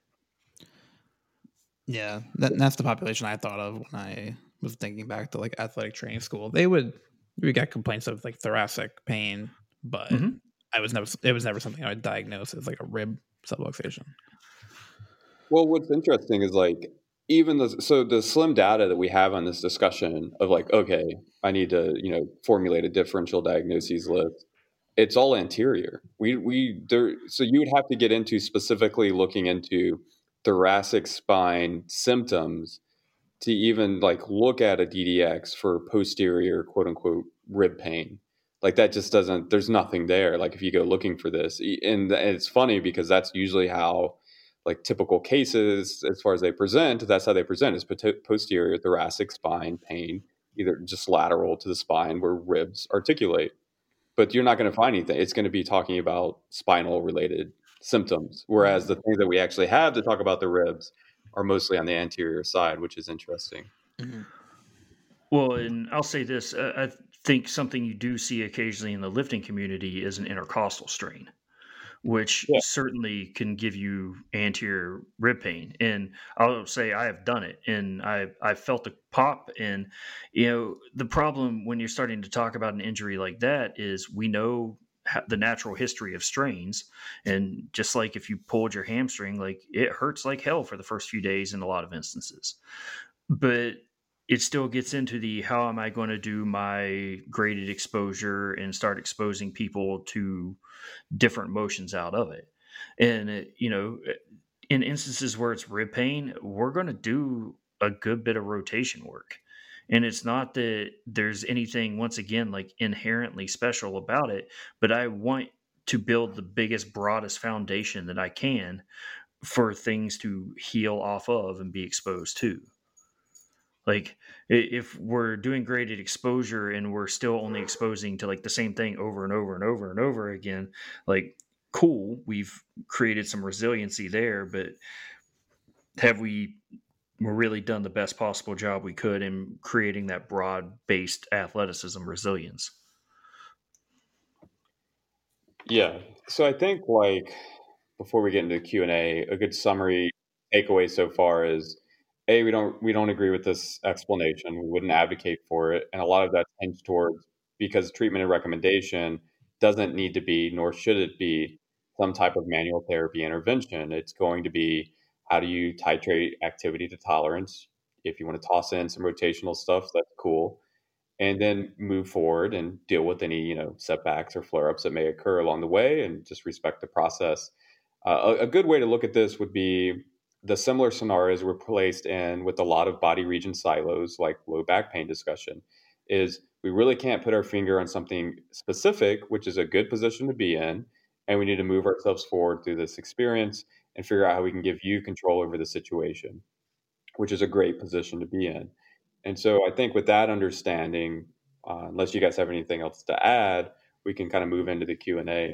Yeah, that's the population I thought of when I was thinking back to like athletic training school. We got complaints of like thoracic pain, but it was never something I would diagnose as like a rib subluxation.
Well, what's interesting is like even the slim data that we have on this discussion of like, okay, I need to, formulate a differential diagnoses list. It's all anterior. So you would have to get into specifically looking into thoracic spine symptoms to even like look at a DDX for posterior quote unquote rib pain. Like that just doesn't, there's nothing there. Like if you go looking for this, and it's funny because that's usually how like typical cases, as far as they present, that's how they present is posterior thoracic spine pain, either just lateral to the spine where ribs articulate. But you're not going to find anything. It's going to be talking about spinal related symptoms. Whereas the things that we actually have to talk about the ribs are mostly on the anterior side, which is interesting.
Mm-hmm.
Well, and I'll say this, I think something you do see occasionally in the lifting community is an intercostal strain, which certainly can give you anterior rib pain. And I'll say I have done it, and I felt the pop. And, the problem when you're starting to talk about an injury like that is we know the natural history of strains. And just like if you pulled your hamstring, like it hurts like hell for the first few days in a lot of instances. But it still gets into the how am I going to do my graded exposure and start exposing people to different motions out of it. And, in instances where it's rib pain, we're going to do a good bit of rotation work. And it's not that there's anything, once again, like inherently special about it, but I want to build the biggest, broadest foundation that I can for things to heal off of and be exposed to. Like if we're doing graded exposure and we're still only exposing to like the same thing over and over and over and over again, like cool, we've created some resiliency there, but have we really done the best possible job we could in creating that broad-based athleticism resilience?
Yeah. So I think like before we get into Q&A, a good summary takeaway so far is we don't agree with this explanation. We wouldn't advocate for it. And a lot of that tends towards because treatment and recommendation doesn't need to be, nor should it be, some type of manual therapy intervention. It's going to be how do you titrate activity to tolerance? If you want to toss in some rotational stuff, that's cool. And then move forward and deal with any, setbacks or flare-ups that may occur along the way and just respect the process. A good way to look at this would be the similar scenarios we're placed in with a lot of body region silos, like low back pain discussion, is we really can't put our finger on something specific, which is a good position to be in. And we need to move ourselves forward through this experience and figure out how we can give you control over the situation, which is a great position to be in. And so I think with that understanding, unless you guys have anything else to add, we can kind of move into the Q&A.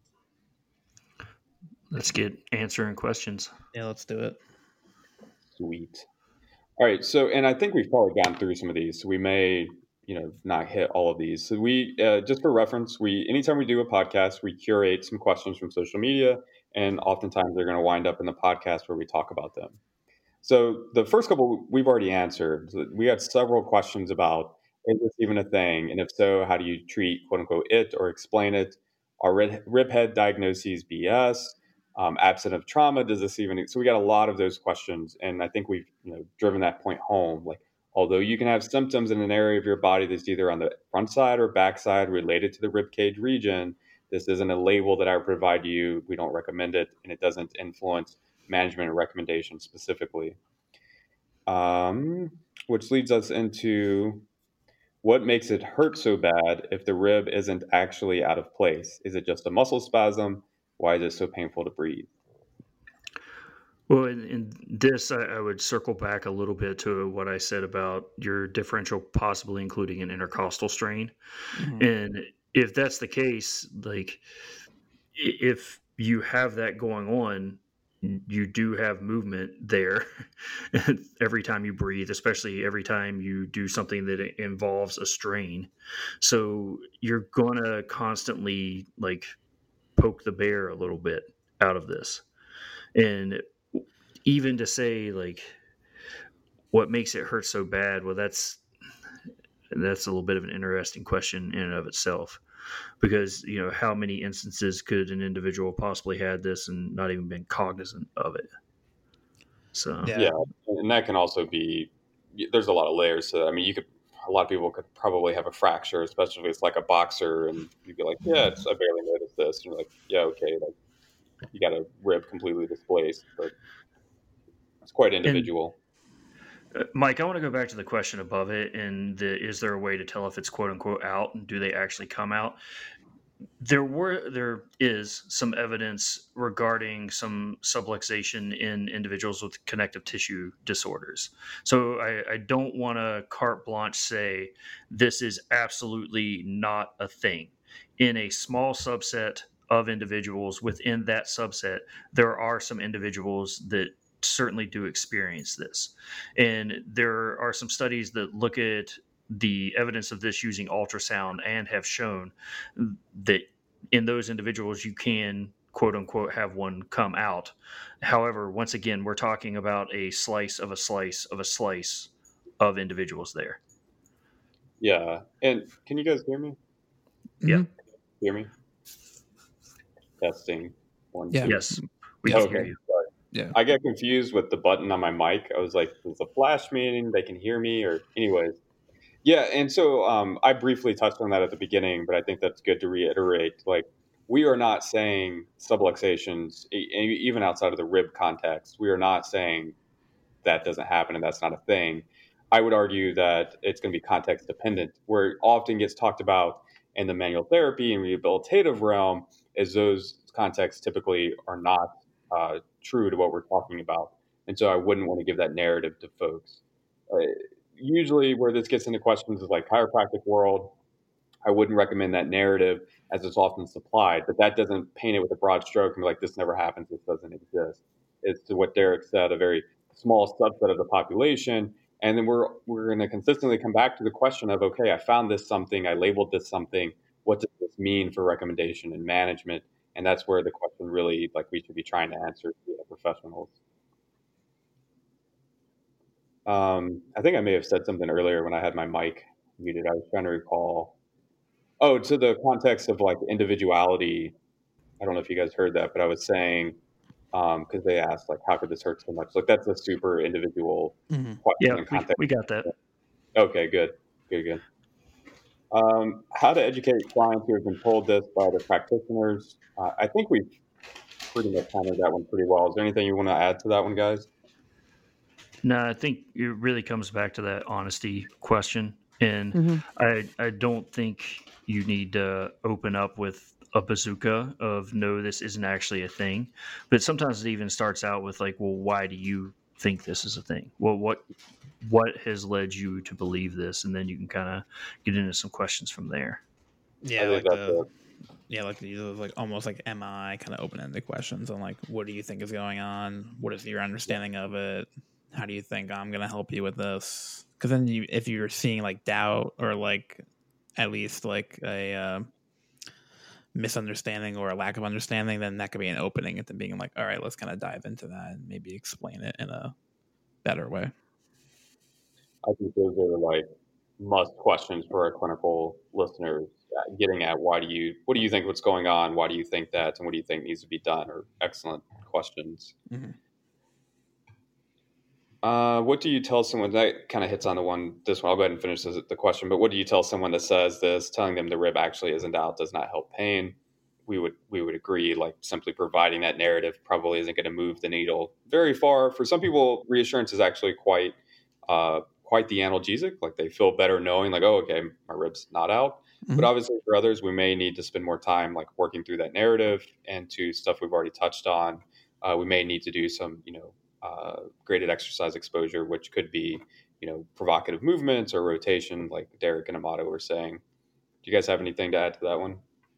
Let's get answering questions.
Yeah, let's do it.
Sweet. All right. So, and I think we've probably gone through some of these, so we may, not hit all of these. So we, just for reference, anytime we do a podcast, we curate some questions from social media, and oftentimes they're going to wind up in the podcast where we talk about them. So the first couple we've already answered. We had several questions about, is this even a thing? And if so, how do you treat quote unquote it or explain it? Are rib head diagnoses BS? Absent of trauma, does this even? So we got a lot of those questions, and I think we've driven that point home. Like, although you can have symptoms in an area of your body that's either on the front side or back side related to the rib cage region, this isn't a label that I would provide you. We don't recommend it, and it doesn't influence management or recommendation specifically. Which leads us into what makes it hurt so bad if the rib isn't actually out of place? Is it just a muscle spasm? Why is it so painful to breathe?
Well, in this, I would circle back a little bit to what I said about your differential possibly including an intercostal strain. Mm-hmm. And if that's the case, like if you have that going on, you do have movement there every time you breathe, especially every time you do something that involves a strain. So you're going to constantly like poke the bear a little bit out of this. And even to say like what makes it hurt so bad, well, that's a little bit of an interesting question in and of itself, because how many instances could an individual possibly had this and not even been cognizant of it? So
yeah, and that can also be. There's a lot of layers to that. I mean, a lot of people could probably have a fracture, especially if it's like a boxer, and you'd be like, yeah, I barely noticed this. And you're like, yeah, okay, like you got a rib completely displaced, but it's quite individual.
Mike, I want to go back to the question above it, and is there a way to tell if it's quote unquote out, and do they actually come out? There is some evidence regarding some subluxation in individuals with connective tissue disorders. So I don't want to carte blanche say this is absolutely not a thing. In a small subset of individuals within that subset, there are some individuals that certainly do experience this. And there are some studies that look at the evidence of this using ultrasound and have shown that in those individuals you can quote unquote have one come out. However, once again, we're talking about a slice of a slice of a slice of individuals there.
Yeah. And can you guys hear me?
Yeah.
Hear me? Testing. 1,
Yeah.
2.
Yes. We can hear you.
Sorry.
Yeah.
I get confused with the button on my mic. I was like, is a flash meaning they can hear me? Or anyways. Yeah, and so I briefly touched on that at the beginning, but I think that's good to reiterate. Like, we are not saying subluxations, even outside of the rib context, we are not saying that doesn't happen and that's not a thing. I would argue that it's going to be context dependent. Where it often gets talked about in the manual therapy and rehabilitative realm is those contexts typically are not true to what we're talking about. And so I wouldn't want to give that narrative to folks. Usually where this gets into questions is like chiropractic world. I wouldn't recommend that narrative as it's often supplied, but that doesn't paint it with a broad stroke and be like, this never happens, this doesn't exist. It's to what Derek said, a very small subset of the population. And then we're going to consistently come back to the question of, okay, I found this something, I labeled this something. What does this mean for recommendation and management? And that's where the question really, like, we should be trying to answer to the professionals. I think I may have said something earlier when I had my mic muted. I was trying to recall. Oh, to the context of like individuality. I don't know if you guys heard that, but I was saying, because they asked like, how could this hurt so much? Like, that's a super individual question.
Yeah,
in context.
we got that.
Okay, good. How to educate clients who have been told this by the practitioners. I think we've pretty much handled that one pretty well. Is there anything you want to add to that one, guys?
No, I think it really comes back to that honesty question. And I don't think you need to open up with a bazooka of, no, this isn't actually a thing. But sometimes it even starts out with like, well, why do you think this is a thing? Well, what has led you to believe this? And then you can kind of get into some questions from there.
Yeah, like almost like MI kind of open-ended questions on like, what do you think is going on? What is your understanding of it? How do you think I'm going to help you with this? Because then if you're seeing like doubt or like at least like a misunderstanding or a lack of understanding, then that could be an opening into being like, all right, let's kind of dive into that and maybe explain it in a better way.
I think those are like must questions for our clinical listeners, getting at what do you think what's going on? Why do you think that? And what do you think needs to be done? Are excellent questions.
Mm-hmm.
What do you tell someone that kind of hits on this one? I'll go ahead and finish the question, but what do you tell someone that says this, telling them the rib actually isn't out, does not help pain? We would agree, like simply providing that narrative probably isn't going to move the needle very far. For some people, reassurance is actually quite the analgesic. Like they feel better knowing like, oh, okay, my rib's not out. Mm-hmm. But obviously for others, we may need to spend more time like working through that narrative and to stuff we've already touched on. We may need to do some, graded exercise exposure, which could be, provocative movements or rotation, like Derek and Amato were saying. Do you guys have anything to add to that one?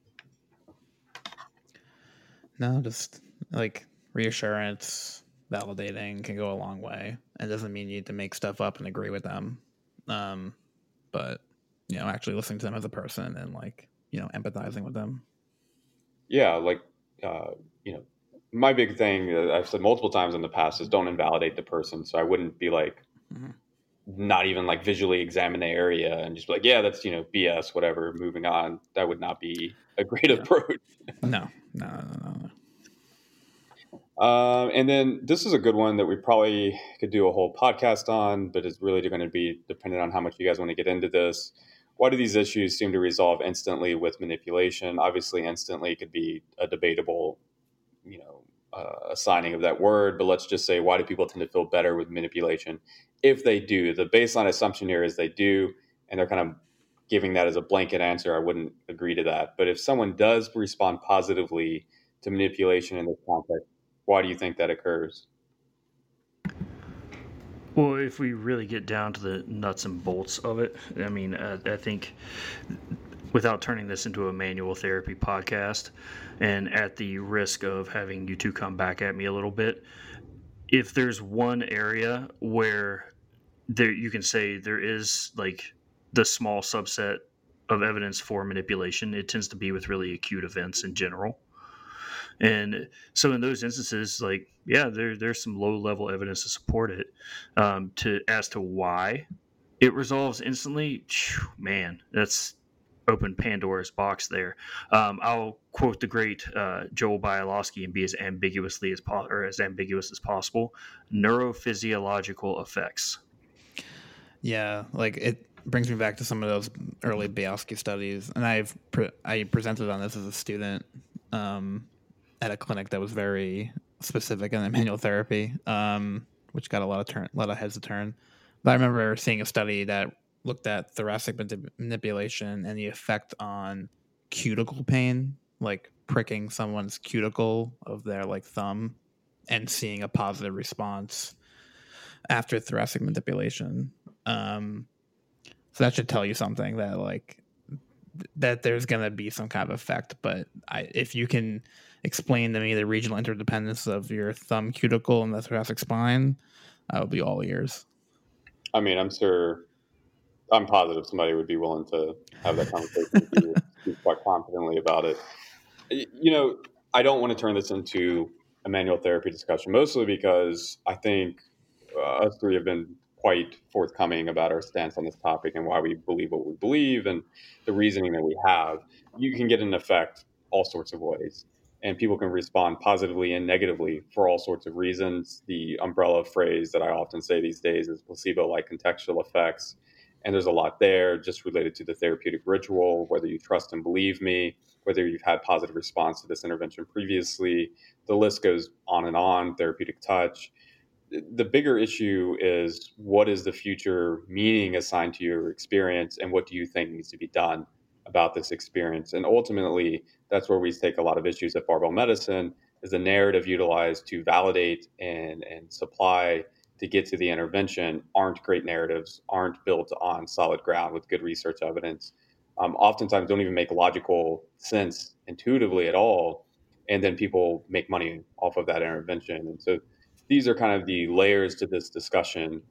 No, just like reassurance, validating can go a long way. It doesn't mean you need to make stuff up and agree with them. But, actually listening to them as a person and like, empathizing with them.
Yeah. Like, my big thing that I've said multiple times in the past is don't invalidate the person. So I wouldn't be like, not even like visually examine the area and just be like, yeah, that's, BS, whatever, moving on. That would not be a great approach.
No.
And then this is a good one that we probably could do a whole podcast on, but it's really going to be dependent on how much you guys want to get into this. Why do these issues seem to resolve instantly with manipulation? Obviously, instantly could be a debatable, assigning of that word, but let's just say, why do people tend to feel better with manipulation? If they do, the baseline assumption here is they do, and they're kind of giving that as a blanket answer. I wouldn't agree to that. But if someone does respond positively to manipulation in this context, why do you think that occurs?
Well, if we really get down to the nuts and bolts of it, I mean, I think without turning this into a manual therapy podcast and at the risk of having you two come back at me a little bit, if there's one area where you can say there is like the small subset of evidence for manipulation, it tends to be with really acute events in general. And so in those instances, like, yeah, there's some low level evidence to support it. As to why it resolves instantly, man, that's open Pandora's box there. I'll quote the great Joel Bialowski and be as ambiguous as possible. Neurophysiological effects.
Yeah, like it brings me back to some of those early Bialowski studies, and I presented on this as a student at a clinic that was very specific in manual therapy, which got a lot of heads to turn. But I remember seeing a study that looked at thoracic manipulation and the effect on cuticle pain, like pricking someone's cuticle of their like thumb, and seeing a positive response after thoracic manipulation. So that should tell you something that like that there's going to be some kind of effect. But if you can explain to me the regional interdependence of your thumb cuticle and the thoracic spine, I will be all ears.
I mean, I'm positive somebody would be willing to have that conversation with you, speak quite confidently about it. I don't want to turn this into a manual therapy discussion, mostly because I think us three have been quite forthcoming about our stance on this topic and why we believe what we believe and the reasoning that we have. You can get an effect all sorts of ways, and people can respond positively and negatively for all sorts of reasons. The umbrella phrase that I often say these days is placebo-like contextual effects. And there's a lot there just related to the therapeutic ritual, whether you trust and believe me, whether you've had positive response to this intervention previously. The list goes on, therapeutic touch. The bigger issue is, what is the future meaning assigned to your experience, and what do you think needs to be done about this experience? And ultimately, that's where we take a lot of issues at Barbell Medicine, is the narrative utilized to validate and supply to get to the intervention aren't great narratives, aren't built on solid ground with good research evidence, oftentimes don't even make logical sense intuitively at all. And then people make money off of that intervention. And so these are kind of the layers to this discussion.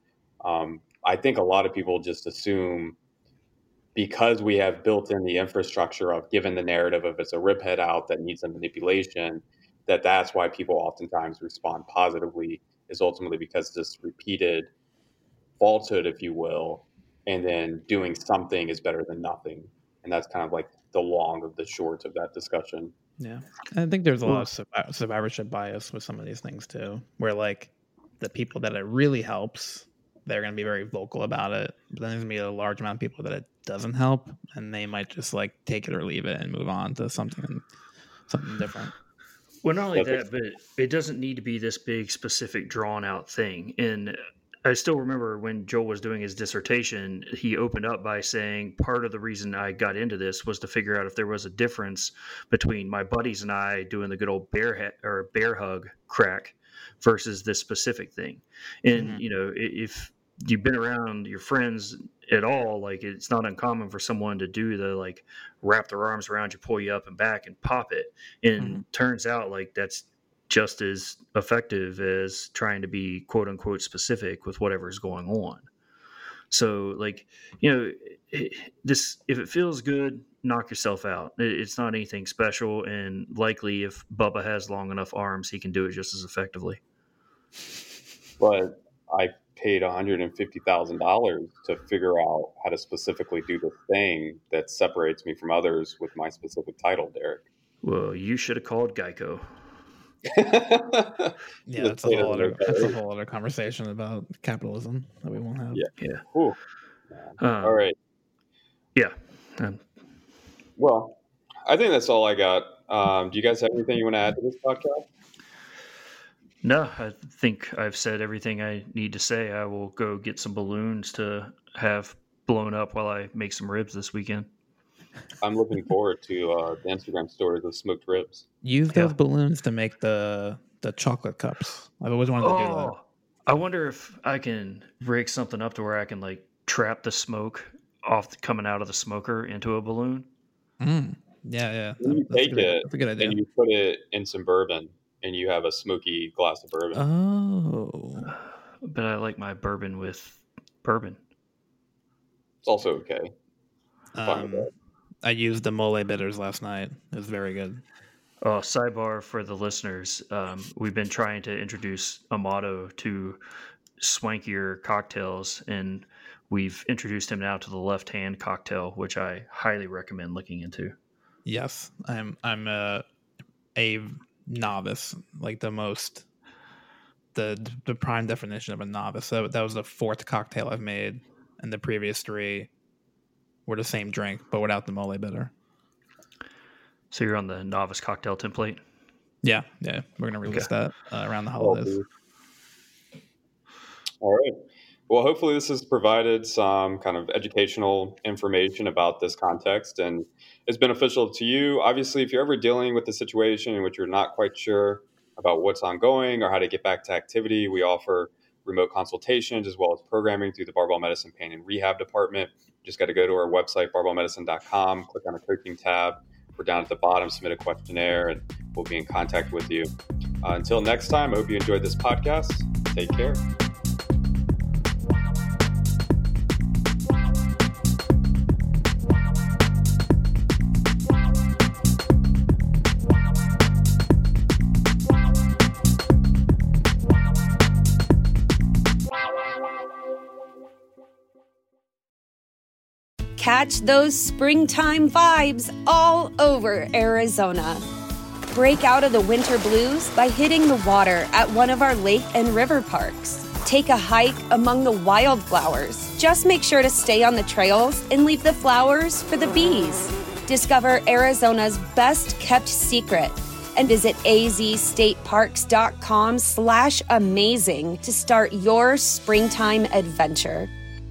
I think a lot of people just assume, because we have built in the infrastructure of, given the narrative of it's a rib head out that needs a manipulation, that's why people oftentimes respond positively, is ultimately because this repeated falsehood, if you will, and then doing something is better than nothing. And that's kind of like the long of the short of that discussion.
Yeah. I think there's a lot of survivorship bias with some of these things too, where like the people that it really helps, they're going to be very vocal about it. But then there's going to be a large amount of people that it doesn't help, and they might just like take it or leave it and move on to something different.
Well, not only that, but it doesn't need to be this big, specific, drawn-out thing. And I still remember when Joel was doing his dissertation, he opened up by saying, part of the reason I got into this was to figure out if there was a difference between my buddies and I doing the good old bear hug crack versus this specific thing. And, if you've been around your friends at all, like, it's not uncommon for someone to do the like wrap their arms around you, pull you up and back and pop it. And turns out like that's just as effective as trying to be quote unquote specific with whatever's going on. So like, if it feels good, knock yourself out. It's not anything special. And likely if Bubba has long enough arms, he can do it just as effectively.
But I paid $150,000 to figure out how to specifically do the thing that separates me from others with my specific title, Derek.
Well, you should have called Geico.
Yeah, that's a whole other conversation about capitalism that we won't have.
Yeah.
All right.
Yeah.
Well, I think that's all I got. Do you guys have anything you want to add to this podcast?
No, I think I've said everything I need to say. I will go get some balloons to have blown up while I make some ribs this weekend.
I'm looking forward to the Instagram stories of smoked ribs.
Use those balloons to make the chocolate cups. I've always wanted to do that.
I wonder if I can rig something up to where I can like trap the smoke coming out of the smoker into a balloon.
Yeah.
You take it
that's a good idea.
and you put it in some bourbon, and you have a smoky glass of bourbon.
Oh.
But I like my bourbon with bourbon.
It's also okay.
I used the mole bitters last night. It was very good.
Oh, sidebar for the listeners. We've been trying to introduce a motto to swankier cocktails, and we've introduced him now to the left-hand cocktail, which I highly recommend looking into.
Yes, I'm a novice, like the prime definition of a novice. So that was the fourth cocktail I've made, and the previous three were the same drink but without the mole bitter.
So you're on the novice cocktail template?
Yeah. We're gonna release that around the holidays.
All right. Well, hopefully this has provided some kind of educational information about this context and is beneficial to you. Obviously, if you're ever dealing with a situation in which you're not quite sure about what's ongoing or how to get back to activity, we offer remote consultations as well as programming through the Barbell Medicine Pain and Rehab Department. You just got to go to our website, barbellmedicine.com, click on the coaching tab. We're down at the bottom, submit a questionnaire, and we'll be in contact with you. Until next time, I hope you enjoyed this podcast. Take care.
Catch those springtime vibes all over Arizona. Break out of the winter blues by hitting the water at one of our lake and river parks. Take a hike among the wildflowers. Just make sure to stay on the trails and leave the flowers for the bees. Discover Arizona's best kept secret and visit azstateparks.com/amazing to start your springtime adventure.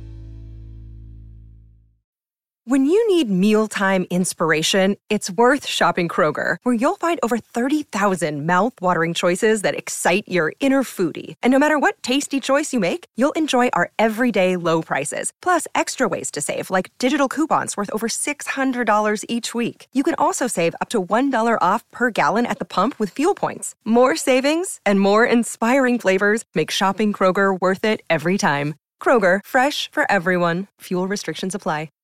When you need mealtime inspiration, it's worth shopping Kroger, where you'll find over 30,000 mouth-watering choices that excite your inner foodie. And no matter what tasty choice you make, you'll enjoy our everyday low prices, plus extra ways to save, like digital coupons worth over $600 each week. You can also save up to $1 off per gallon at the pump with fuel points. More savings and more inspiring flavors make shopping Kroger worth it every time. Kroger, fresh for everyone. Fuel restrictions apply.